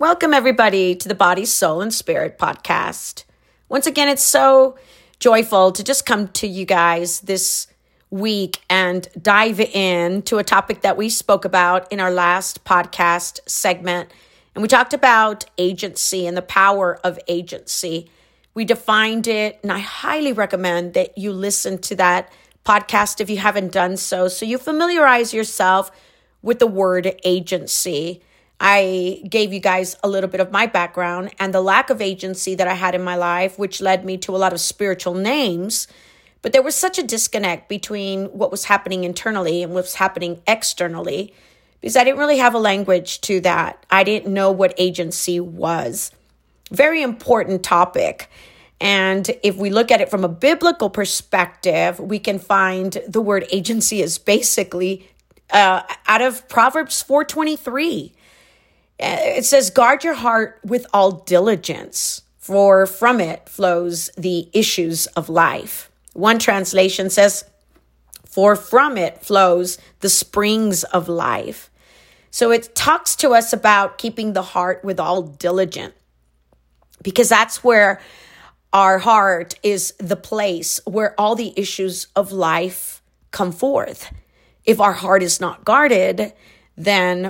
Welcome, everybody, to the Body, Soul, and Spirit podcast. Once again, it's so joyful to just come to you guys this week and dive into a topic that we spoke about in our last podcast segment. And we talked about agency and the power of agency. We defined it, and I highly recommend that you listen to that podcast if you haven't done so you familiarize yourself with the word agency. I gave you guys a little bit of my background and the lack of agency that I had in my life, which led me to a lot of spiritual names. But there was such a disconnect between what was happening internally and what was happening externally because I didn't really have a language to that. I didn't know what agency was. Very important topic. And if we look at it from a biblical perspective, we can find the word agency is basically out of Proverbs 4:23. It says, guard your heart with all diligence, for from it flows the issues of life. One translation says, for from it flows the springs of life. So it talks to us about keeping the heart with all diligence, because that's where our heart is the place where all the issues of life come forth. If our heart is not guarded, then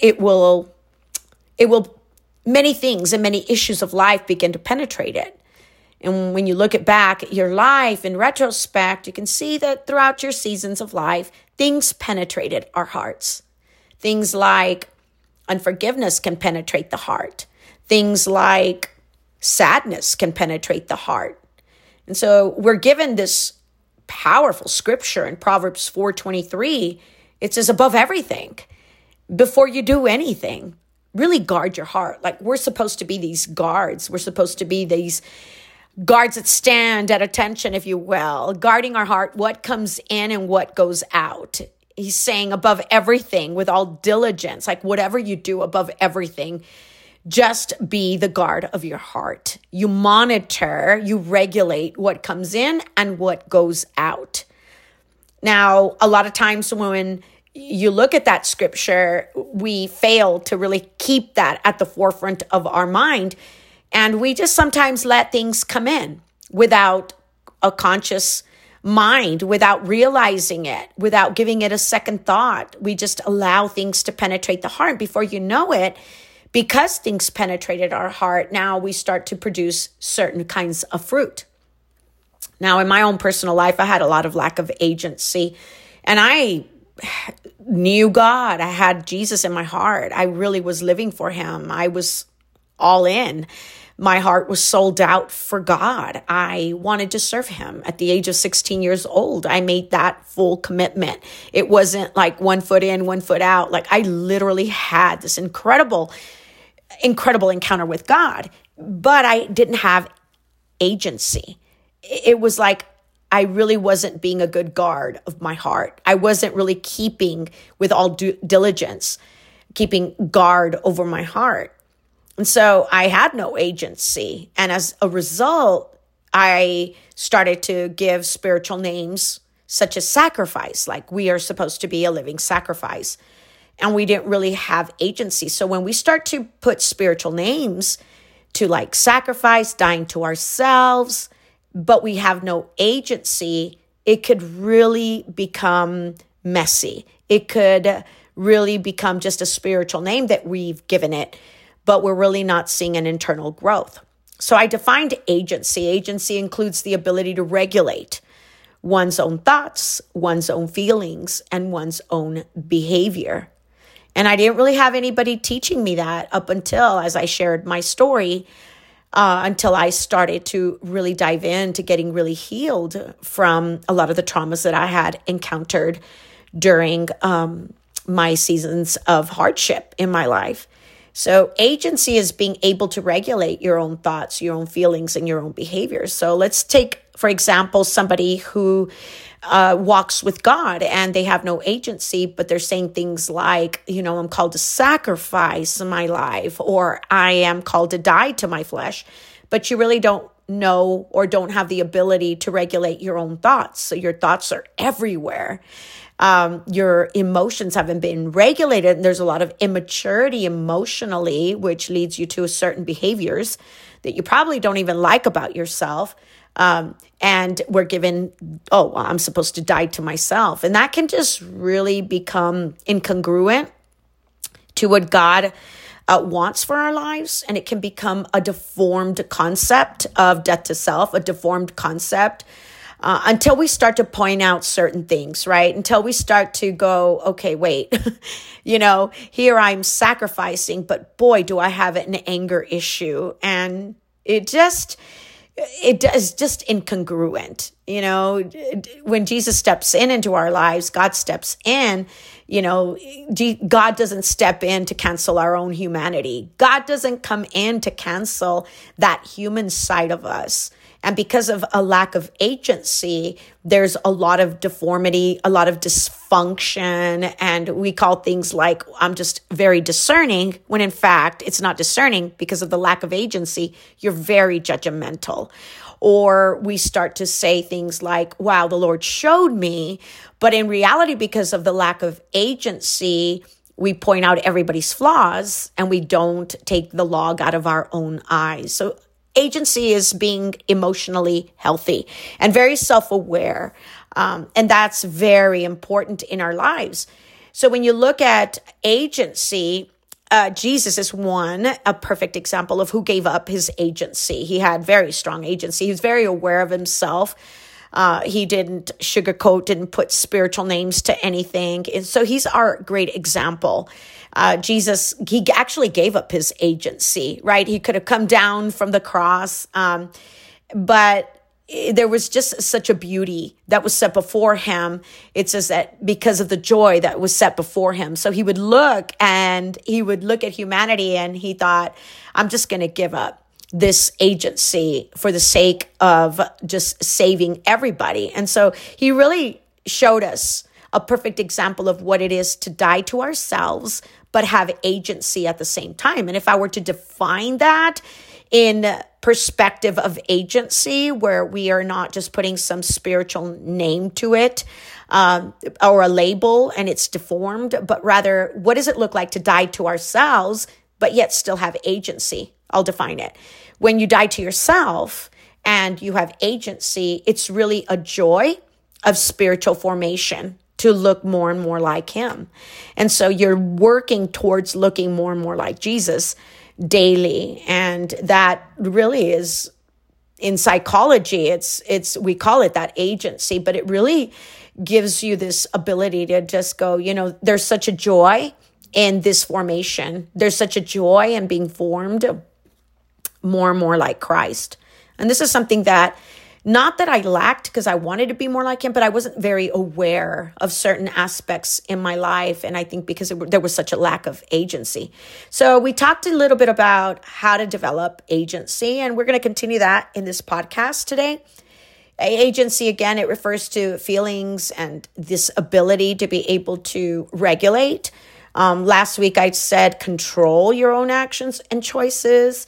many things and many issues of life begin to penetrate it. And when you look back at your life in retrospect, you can see that throughout your seasons of life, things penetrated our hearts. Things like unforgiveness can penetrate the heart. Things like sadness can penetrate the heart. And so we're given this powerful scripture in Proverbs 4:23. It says, above everything, before you do anything, really guard your heart. Like we're supposed to be these guards. We're supposed to be these guards that stand at attention, if you will, guarding our heart, what comes in and what goes out. He's saying above everything with all diligence, like whatever you do above everything, just be the guard of your heart. You monitor, you regulate what comes in and what goes out. Now, a lot of times when you look at that scripture, we fail to really keep that at the forefront of our mind. And we just sometimes let things come in without a conscious mind, without realizing it, without giving it a second thought. We just allow things to penetrate the heart. Before you know it, because things penetrated our heart, now we start to produce certain kinds of fruit. Now, in my own personal life, I had a lot of lack of agency, and I knew God. I had Jesus in my heart. I really was living for him. I was all in. My heart was sold out for God. I wanted to serve him. At the age of 16 years old, I made that full commitment. It wasn't like 1 foot in, 1 foot out. Like I literally had this incredible encounter with God, but I didn't have agency. It was like I really wasn't being a good guard of my heart. I wasn't really keeping with all diligence, keeping guard over my heart. And so I had no agency. And as a result, I started to give spiritual names such as sacrifice, like we are supposed to be a living sacrifice. And we didn't really have agency. So when we start to put spiritual names to like sacrifice, dying to ourselves, but we have no agency, it could really become messy. It could really become just a spiritual name that we've given it, but we're really not seeing an internal growth. So I defined agency. Agency includes the ability to regulate one's own thoughts, one's own feelings, and one's own behavior. And I didn't really have anybody teaching me that up until, as I shared my story, until I started to really dive into getting really healed from a lot of the traumas that I had encountered during my seasons of hardship in my life. So agency is being able to regulate your own thoughts, your own feelings, and your own behaviors. So let's take, for example, somebody who walks with God and they have no agency, but they're saying things like, I'm called to sacrifice my life, or I am called to die to my flesh, but you really don't know or don't have the ability to regulate your own thoughts. So your thoughts are everywhere. Your emotions haven't been regulated, and there's a lot of immaturity emotionally, which leads you to certain behaviors that you probably don't even like about yourself. And we're given, oh, well, I'm supposed to die to myself. And that can just really become incongruent to what God wants for our lives. And it can become a deformed concept of death to self, a deformed concept, until we start to point out certain things, right? Until we start to go, okay, wait, here I'm sacrificing, but boy, do I have an anger issue. And it is just incongruent. When Jesus steps into our lives, God steps in, God doesn't step in to cancel our own humanity. God doesn't come in to cancel that human side of us. And because of a lack of agency, there's a lot of deformity, a lot of dysfunction. And we call things like, I'm just very discerning, when in fact, it's not discerning because of the lack of agency. You're very judgmental. Or we start to say things like, wow, the Lord showed me. But in reality, because of the lack of agency, we point out everybody's flaws and we don't take the log out of our own eyes. So agency is being emotionally healthy and very self-aware. And that's very important in our lives. So when you look at agency, Jesus is a perfect example of who gave up his agency. He had very strong agency. He was very aware of himself. He didn't sugarcoat, didn't put spiritual names to anything. And so he's our great example. Jesus, he actually gave up his agency, right? He could have come down from the cross, but there was just such a beauty that was set before him. It says that because of the joy that was set before him. So he would look at humanity and he thought, I'm just going to give up this agency for the sake of just saving everybody. And so he really showed us a perfect example of what it is to die to ourselves, but have agency at the same time. And if I were to define that in perspective of agency, where we are not just putting some spiritual name to it or a label and it's deformed, but rather, what does it look like to die to ourselves, but yet still have agency? I'll define it. When you die to yourself and you have agency, it's really a joy of spiritual formation to look more and more like him. And so you're working towards looking more and more like Jesus daily. And that really is, in psychology, we call it that agency, but it really gives you this ability to just go, there's such a joy in this formation. There's such a joy in being formed more and more like Christ. And this is something that, not that I lacked because I wanted to be more like him, but I wasn't very aware of certain aspects in my life. And I think because there was such a lack of agency. So we talked a little bit about how to develop agency, and we're going to continue that in this podcast today. Agency, again, it refers to feelings and this ability to be able to regulate. Last week I said control your own actions and choices.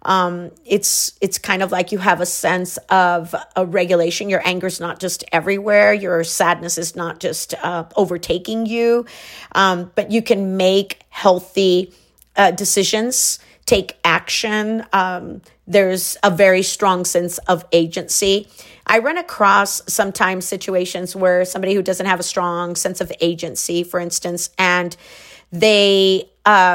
It's kind of like you have a sense of a regulation. Your anger is not just everywhere. Your sadness is not just overtaking you, but you can make healthy decisions, take action. There's a very strong sense of agency. I run across sometimes situations where somebody who doesn't have a strong sense of agency, for instance, and they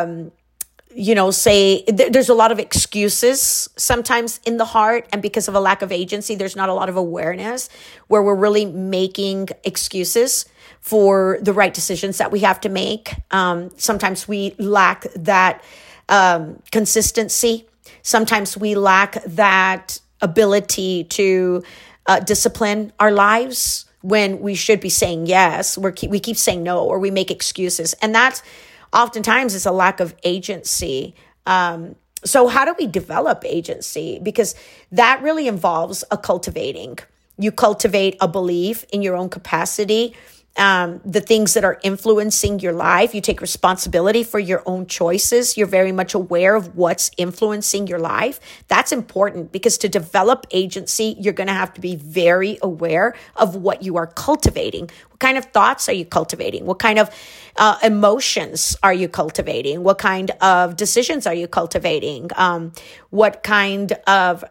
say there's a lot of excuses sometimes in the heart. And because of a lack of agency, there's not a lot of awareness where we're really making excuses for the right decisions that we have to make. Sometimes we lack that consistency. Sometimes we lack that ability to discipline our lives when we should be saying yes. We keep saying no, or we make excuses. And that's oftentimes it's a lack of agency. So how do we develop agency? Because that really involves a cultivating. You cultivate a belief in your own capacity the things that are influencing your life. You take responsibility for your own choices. You're very much aware of what's influencing your life. That's important because to develop agency, you're going to have to be very aware of what you are cultivating. What kind of thoughts are you cultivating? What kind of emotions are you cultivating? What kind of decisions are you cultivating? What kind of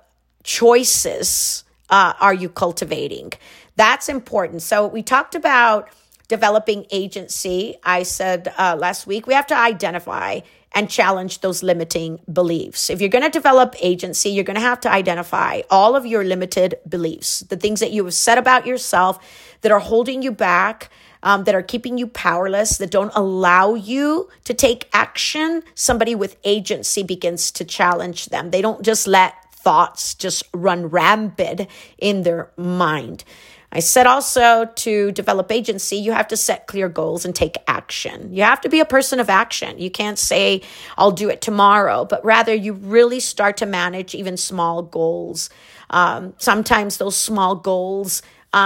choices are you cultivating? That's important. So we talked about developing agency. I said last week, we have to identify and challenge those limiting beliefs. If you're going to develop agency, you're going to have to identify all of your limited beliefs, the things that you have said about yourself that are holding you back, that are keeping you powerless, that don't allow you to take action. Somebody with agency begins to challenge them. They don't just let thoughts just run rampant in their mind. I said also to develop agency, you have to set clear goals and take action. You have to be a person of action. You can't say, I'll do it tomorrow, but rather you really start to manage even small goals. Sometimes those small goals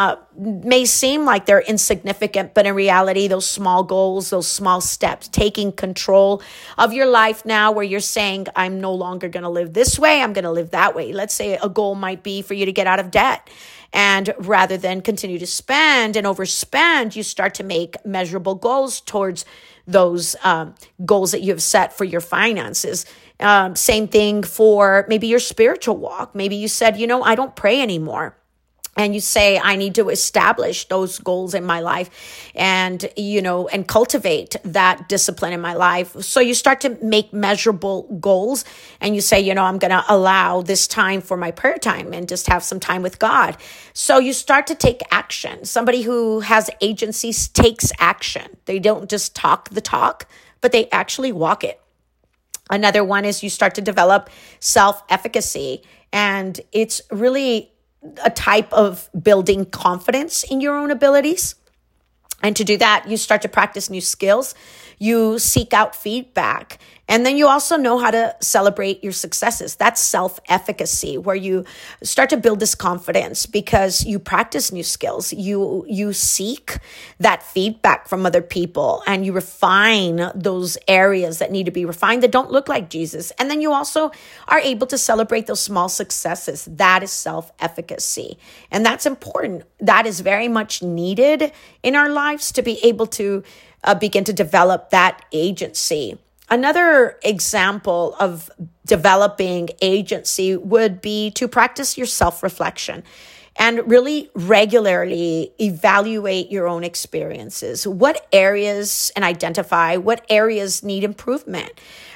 may seem like they're insignificant, but in reality, those small goals, those small steps, taking control of your life now where you're saying, I'm no longer going to live this way, I'm going to live that way. Let's say a goal might be for you to get out of debt. And rather than continue to spend and overspend, you start to make measurable goals towards those goals that you have set for your finances. Same thing for maybe your spiritual walk. Maybe you said, I don't pray anymore. And you say, I need to establish those goals in my life and, and cultivate that discipline in my life. So you start to make measurable goals and you say, I'm going to allow this time for my prayer time and just have some time with God. So you start to take action. Somebody who has agencies takes action. They don't just talk the talk, but they actually walk it. Another one is you start to develop self-efficacy, and it's really a type of building confidence in your own abilities. And to do that, you start to practice new skills. You seek out feedback. And then you also know how to celebrate your successes. That's self-efficacy, where you start to build this confidence because you practice new skills. You seek that feedback from other people and you refine those areas that need to be refined that don't look like Jesus. And then you also are able to celebrate those small successes. That is self-efficacy. And that's important. That is very much needed in our lives to be able to begin to develop that agency. Another example of developing agency would be to practice your self-reflection and really regularly evaluate your own experiences. What areas, and identify what areas need improvement.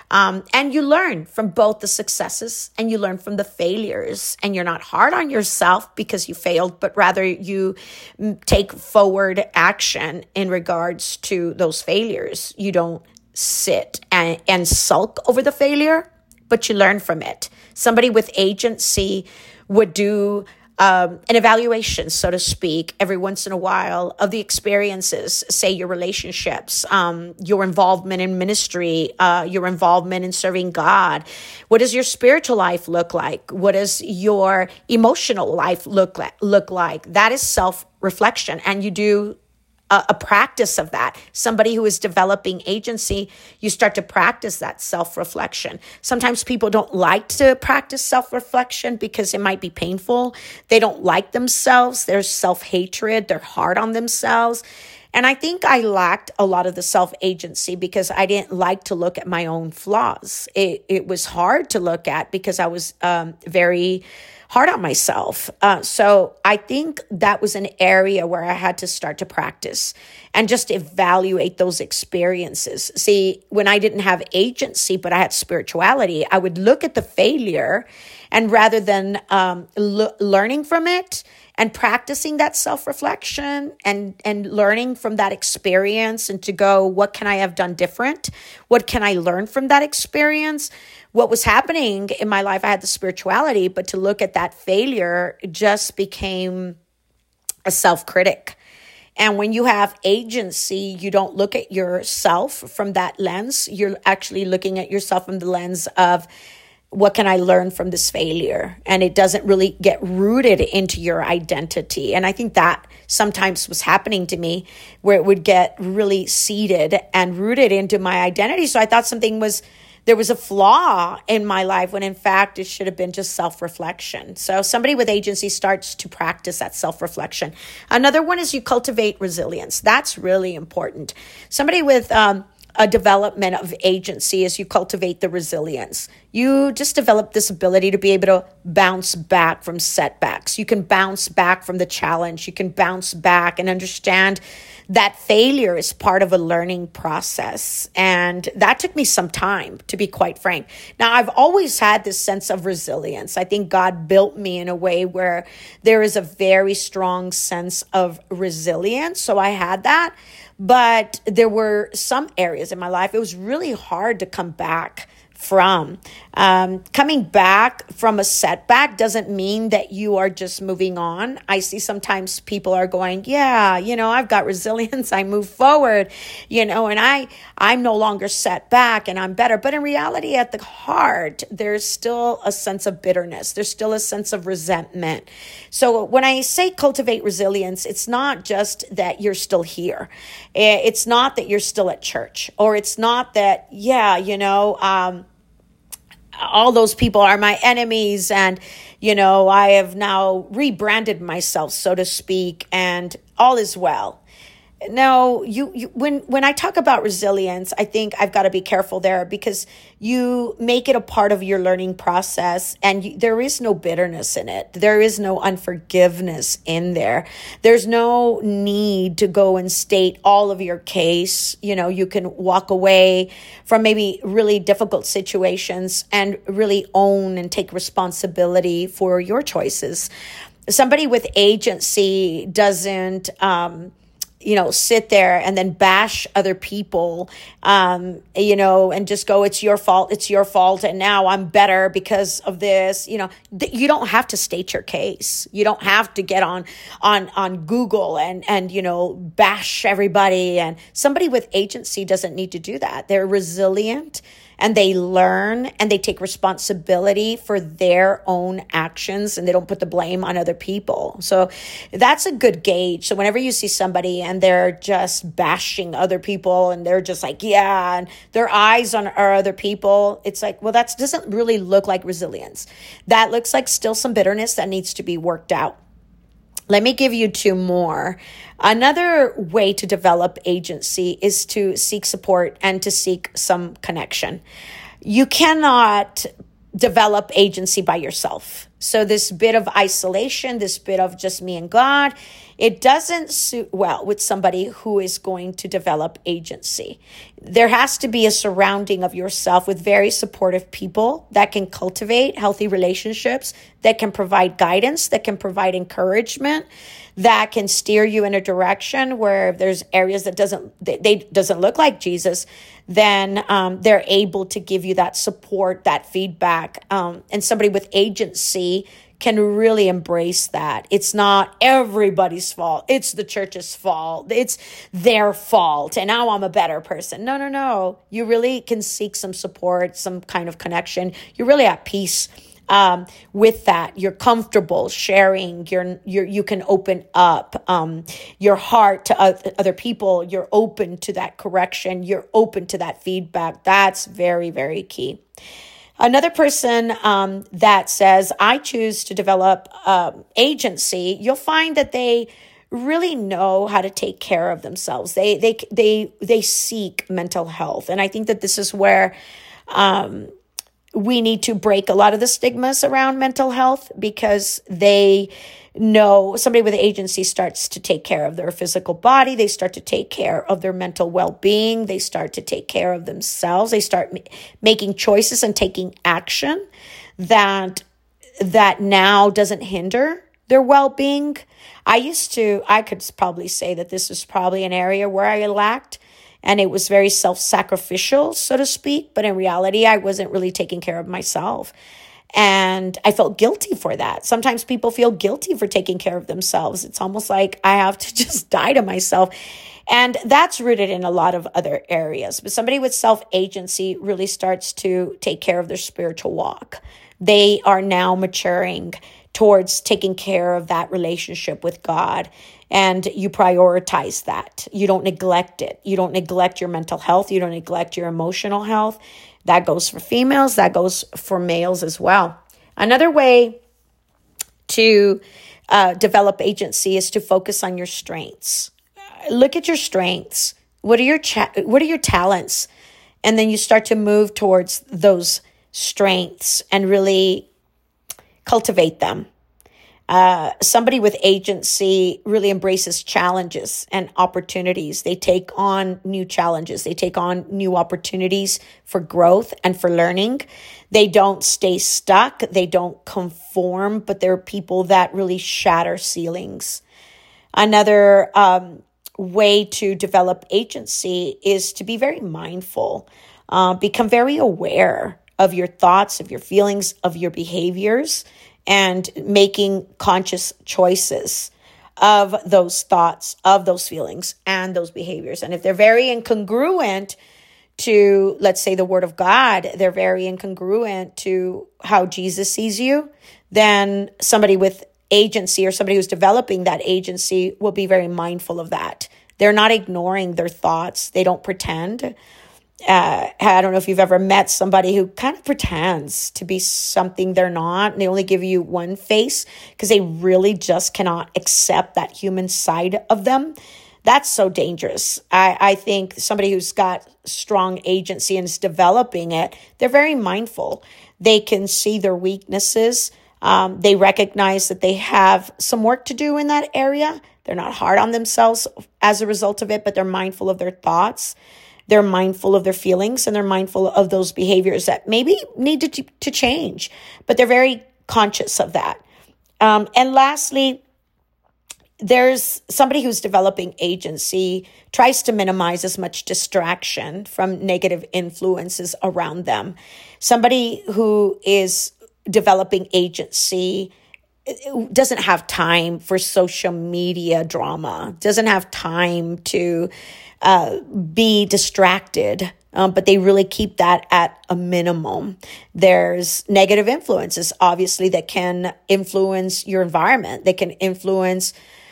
And you learn from both the successes and you learn from the failures. And you're not hard on yourself because you failed, but rather you take forward action in regards to those failures. You don't sit and sulk over the failure, but you learn from it. Somebody with agency would do an evaluation, so to speak, every once in a while of the experiences, say your relationships, your involvement in ministry, your involvement in serving God. What does your spiritual life look like? What does your emotional life look like? That is self-reflection, and you do a practice of that. Somebody who is developing agency, you start to practice that self-reflection. Sometimes people don't like to practice self-reflection because it might be painful. They don't like themselves. There's self-hatred. They're hard on themselves. And I think I lacked a lot of the self-agency because I didn't like to look at my own flaws. It was hard to look at because I was very hard on myself. So I think that was an area where I had to start to practice and just evaluate those experiences. See, when I didn't have agency, but I had spirituality, I would look at the failure, and rather than learning from it and practicing that self-reflection and learning from that experience and to go, what can I have done different? What can I learn from that experience? What was happening in my life, I had the spirituality, but to look at that failure just became a self-critic. And when you have agency, you don't look at yourself from that lens. You're actually looking at yourself from the lens of, what can I learn from this failure? And it doesn't really get rooted into your identity. And I think that sometimes was happening to me, where it would get really seated and rooted into my identity. So I thought there was a flaw in my life, when in fact it should have been just self-reflection. So somebody with agency starts to practice that self-reflection. Another one is you cultivate resilience. That's really important. Somebody with a development of agency is you cultivate the resilience. You just develop this ability to be able to bounce back from setbacks. You can bounce back from the challenge. You can bounce back and understand that failure is part of a learning process. And that took me some time, to be quite frank. Now, I've always had this sense of resilience. I think God built me in a way where there is a very strong sense of resilience. So I had that. But there were some areas in my life it was really hard to come back from. Coming back from a setback doesn't mean that you are just moving on. I see sometimes people are going, yeah, I've got resilience. I move forward, and I'm no longer set back and I'm better. But in reality, at the heart, there's still a sense of bitterness. There's still a sense of resentment. So when I say cultivate resilience, it's not just that you're still here. It's not that you're still at church, or it's not that, all those people are my enemies, and I have now rebranded myself, so to speak, and all is well. No, when I talk about resilience, I think I've got to be careful there, because you make it a part of your learning process, and there is no bitterness in it. There is no unforgiveness in there. There's no need to go and state all of your case. You can walk away from maybe really difficult situations and really own and take responsibility for your choices. Somebody with agency doesn't sit there and then bash other people, and just go, it's your fault, and now I'm better because of this. You don't have to state your case. You don't have to get on Google and bash everybody. And somebody with agency doesn't need to do that. They're resilient, and they learn, and they take responsibility for their own actions, and they don't put the blame on other people. So that's a good gauge. So whenever you see somebody and they're just bashing other people, and they're just like, yeah, and their eyes are other people, it's like, well, that doesn't really look like resilience. That looks like still some bitterness that needs to be worked out. Let me give you two more. Another way to develop agency is to seek support and to seek some connection. You cannot develop agency by yourself. So this bit of isolation, this bit of just me and God, it doesn't suit well with somebody who is going to develop agency. There has to be a surrounding of yourself with very supportive people that can cultivate healthy relationships, that can provide guidance, that can provide encouragement, that can steer you in a direction where if there's areas that doesn't look like Jesus, then they're able to give you that support, that feedback. And somebody with agency can really embrace that. It's not everybody's fault. It's the church's fault. It's their fault. And now I'm a better person. No. You really can seek some support, some kind of connection. You're really at peace with that. You're comfortable sharing. You can open up your heart to other people. You're open to that correction. You're open to that feedback. That's very, very key. Another person that says, I choose to develop agency, you'll find that they really know how to take care of themselves. They seek mental health. And I think that this is where we need to break a lot of the stigmas around mental health, because they know somebody with agency starts to take care of their physical body. They start to take care of their mental well-being. They start to take care of themselves. They start making choices and taking action that now doesn't hinder their well-being. I could probably say that this is probably an area where I lacked, and it was very self-sacrificial, so to speak. But in reality, I wasn't really taking care of myself. And I felt guilty for that. Sometimes people feel guilty for taking care of themselves. It's almost like I have to just die to myself. And that's rooted in a lot of other areas. But somebody with self-agency really starts to take care of their spiritual walk. They are now maturing towards taking care of that relationship with God. And you prioritize that. You don't neglect it. You don't neglect your mental health. You don't neglect your emotional health. That goes for females. That goes for males as well. Another way to develop agency is to focus on your strengths. Look at your strengths. What are your talents? And then you start to move towards those strengths and really cultivate them. Somebody with agency really embraces challenges and opportunities. They take on new challenges. They take on new opportunities for growth and for learning. They don't stay stuck. They don't conform, but they're people that really shatter ceilings. Another way to develop agency is to be very mindful, become very aware of your thoughts, of your feelings, of your behaviors, and making conscious choices of those thoughts, of those feelings, and those behaviors. And if they're very incongruent to, let's say, the Word of God, they're very incongruent to how Jesus sees you, then somebody with agency or somebody who's developing that agency will be very mindful of that. They're not ignoring their thoughts. They don't pretend. I don't know if you've ever met somebody who kind of pretends to be something they're not, and they only give you one face because they really just cannot accept that human side of them. That's so dangerous. I think somebody who's got strong agency and is developing it, they're very mindful. They can see their weaknesses. They recognize that they have some work to do in that area. They're not hard on themselves as a result of it, but they're mindful of their thoughts. They're mindful of their feelings, and they're mindful of those behaviors that maybe need to change, but they're very conscious of that. And lastly, there's somebody who's developing agency, tries to minimize as much distraction from negative influences around them. Somebody who is developing agency doesn't have time for social media drama, doesn't have time to be distracted, but they really keep that at a minimum. There's negative influences, obviously, that can influence your environment. They can influence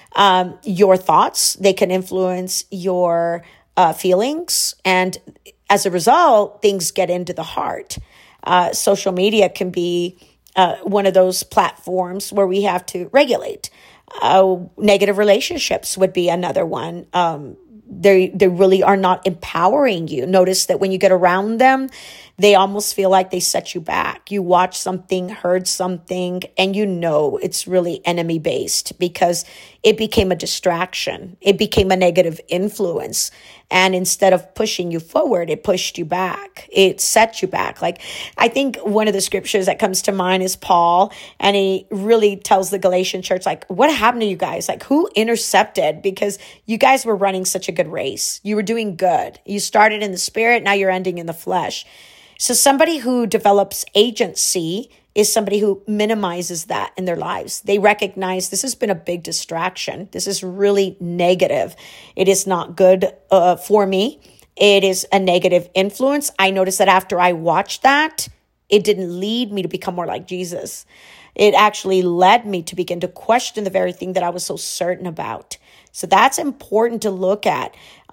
your thoughts. They can influence your feelings. And as a result, things get into the heart. Social media can be one of those platforms where we have to regulate. Negative relationships would be another one. They really are not empowering you. Notice that when you get around them, they almost feel like they set you back. You watch something, heard something, and you know it's really enemy-based because it became a distraction. It became a negative influence. And instead of pushing you forward, it pushed you back. It set you back. Like, I think one of the scriptures that comes to mind is Paul, and he really tells the Galatian church, like, what happened to you guys? Like, who intercepted? Because you guys were running such a good race. You were doing good. You started in the spirit, now you're ending in the flesh. So somebody who develops agency is somebody who minimizes that in their lives. They recognize this has been a big distraction. This is really negative. It is not good for me. It is a negative influence. I noticed that after I watched that, it didn't lead me to become more like Jesus. It actually led me to begin to question the very thing that I was so certain about. So that's important to look at.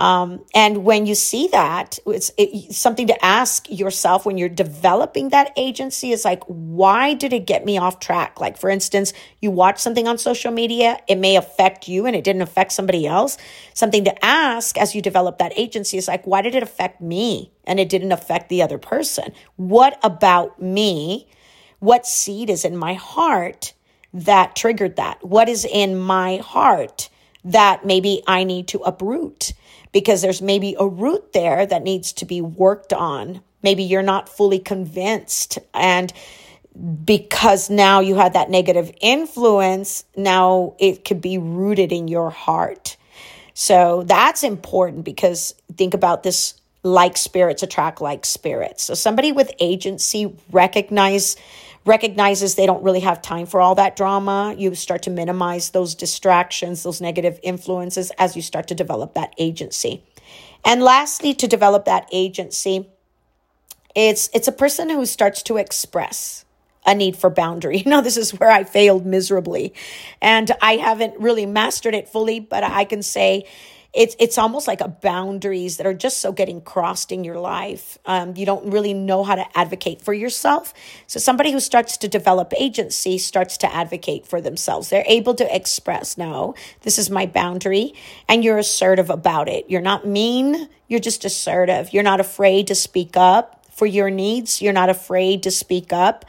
And when you see that, it's something to ask yourself when you're developing that agency is like, why did it get me off track? Like, for instance, you watch something on social media, it may affect you and it didn't affect somebody else. Something to ask as you develop that agency is like, why did it affect me and it didn't affect the other person? What about me? What seed is in my heart that triggered that? What is in my heart that maybe I need to uproot? Because there's maybe a root there that needs to be worked on. Maybe you're not fully convinced. And because now you had that negative influence, now it could be rooted in your heart. So that's important, because think about this, like spirits attract like spirits. So somebody with agency recognizes recognizes they don't really have time for all that drama. You start to minimize those distractions, those negative influences as you start to develop that agency. And lastly, to develop that agency, it's a person who starts to express a need for boundary. Now, this is where I failed miserably, and I haven't really mastered it fully, but I can say it's almost like a boundaries that are just so getting crossed in your life. You don't really know how to advocate for yourself. So somebody who starts to develop agency starts to advocate for themselves. They're able to express, no, this is my boundary, and you're assertive about it. You're not mean, you're just assertive. You're not afraid to speak up for your needs. You're not afraid to speak up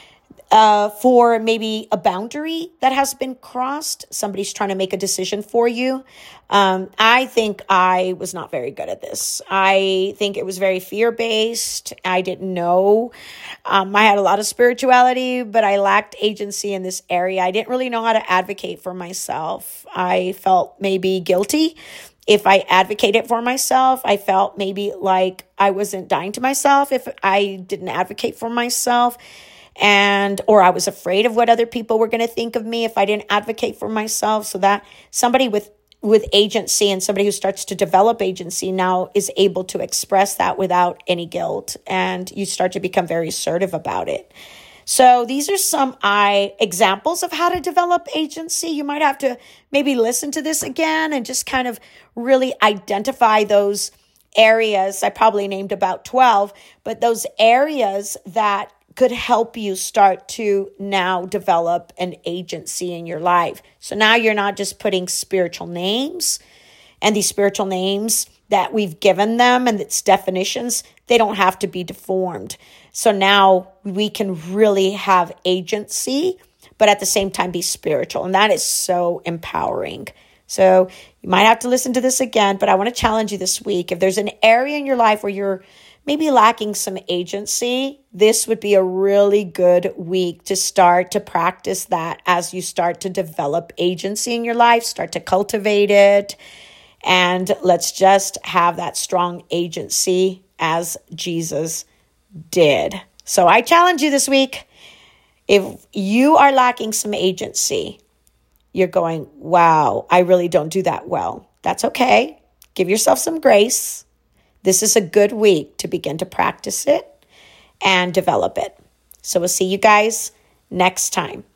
for maybe a boundary that has been crossed. Somebody's trying to make a decision for you. I think I was not very good at this. I think it was very fear-based. I didn't know. I had a lot of spirituality, but I lacked agency in this area. I didn't really know how to advocate for myself. I felt maybe guilty. If I advocated for myself, I felt maybe like I wasn't dying to myself if I didn't advocate for myself. Or I was afraid of what other people were going to think of me if I didn't advocate for myself. So that somebody with agency and somebody who starts to develop agency now is able to express that without any guilt, and you start to become very assertive about it. So these are some examples of how to develop agency. You might have to maybe listen to this again and just kind of really identify those areas. I probably named about 12, but those areas that could help you start to now develop an agency in your life. So now you're not just putting spiritual names, and these spiritual names that we've given them and its definitions, they don't have to be deformed. So now we can really have agency, but at the same time be spiritual. And that is so empowering. So you might have to listen to this again, but I want to challenge you this week. If there's an area in your life where you're maybe lacking some agency, this would be a really good week to start to practice that as you start to develop agency in your life, start to cultivate it, and let's just have that strong agency as Jesus did. So I challenge you this week, if you are lacking some agency, you're going, wow, I really don't do that well. That's okay. Give yourself some grace. This is a good week to begin to practice it and develop it. So we'll see you guys next time.